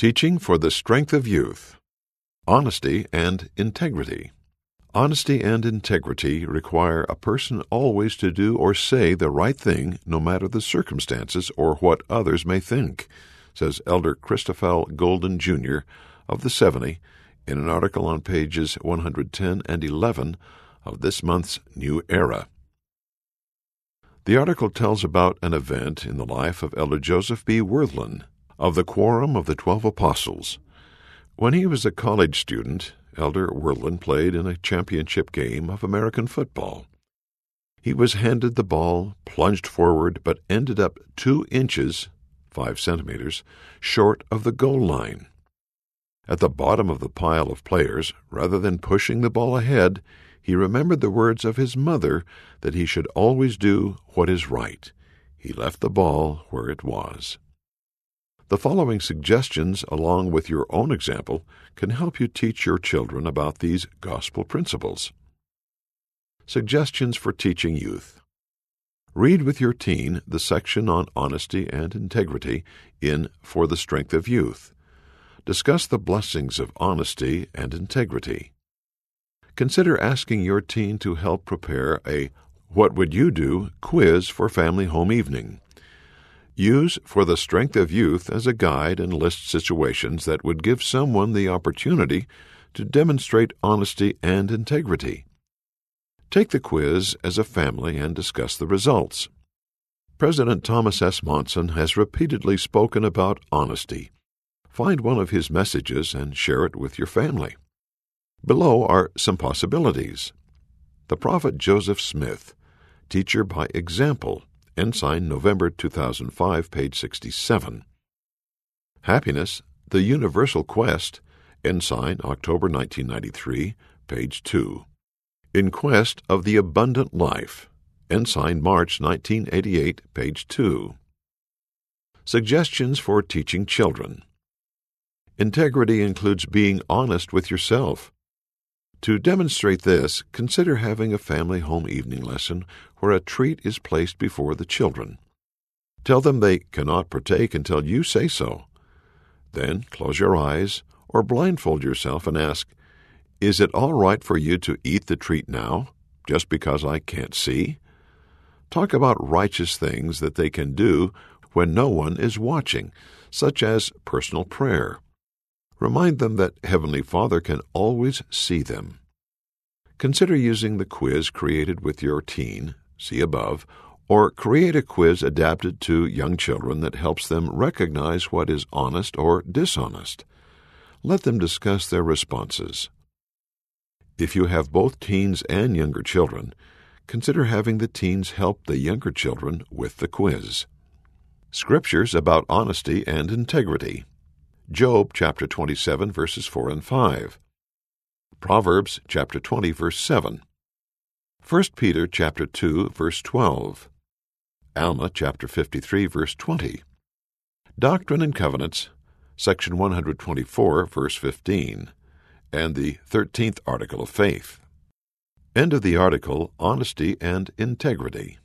Teaching for the Strength of Youth. Honesty and Integrity. Honesty and integrity require a person always to do or say the right thing, no matter the circumstances or what others may think, says Elder Christophel Golden, Jr. of the 70 in an article on pages 110 and 11 of this month's New Era. The article tells about an event in the life of Elder Joseph B. Wirthlin of the Quorum of the 12 Apostles. When he was a college student, Elder Wirthlin played in a championship game of American football. He was handed the ball, plunged forward, but ended up 2 inches, 5 centimeters, short of the goal line. At the bottom of the pile of players, rather than pushing the ball ahead, he remembered the words of his mother that he should always do what is right. He left the ball where it was. The following suggestions, along with your own example, can help you teach your children about these gospel principles. Suggestions for teaching youth. Read with your teen the section on honesty and integrity in For the Strength of Youth. Discuss the blessings of honesty and integrity. Consider asking your teen to help prepare a What Would You Do quiz for family home evening. Use For the Strength of Youth as a guide and list situations that would give someone the opportunity to demonstrate honesty and integrity. Take the quiz as a family and discuss the results. President Thomas S. Monson has repeatedly spoken about honesty. Find one of his messages and share it with your family. Below are some possibilities. The Prophet Joseph Smith, Teacher by Example, Ensign, November 2005, page 67. Happiness, The Universal Quest, Ensign, October 1993, page 2. In Quest of the Abundant Life, Ensign, March 1988, page 2. Suggestions for teaching children. Integrity includes being honest with yourself. To demonstrate this, consider having a family home evening lesson where a treat is placed before the children. Tell them they cannot partake until you say so. Then close your eyes or blindfold yourself and ask, "Is it all right for you to eat the treat now, just because I can't see?" Talk about righteous things that they can do when no one is watching, such as personal prayer. Remind them that Heavenly Father can always see them. Consider using the quiz created with your teen, see above, or create a quiz adapted to young children that helps them recognize what is honest or dishonest. Let them discuss their responses. If you have both teens and younger children, consider having the teens help the younger children with the quiz. Scriptures about honesty and integrity. Job chapter 27, verses 4 and 5. Proverbs chapter 20, verse 7. 1 Peter chapter 2, verse 12. Alma chapter 53, verse 20. Doctrine and Covenants, section 124, verse 15, and the 13th article of faith. End of the article, Honesty and Integrity.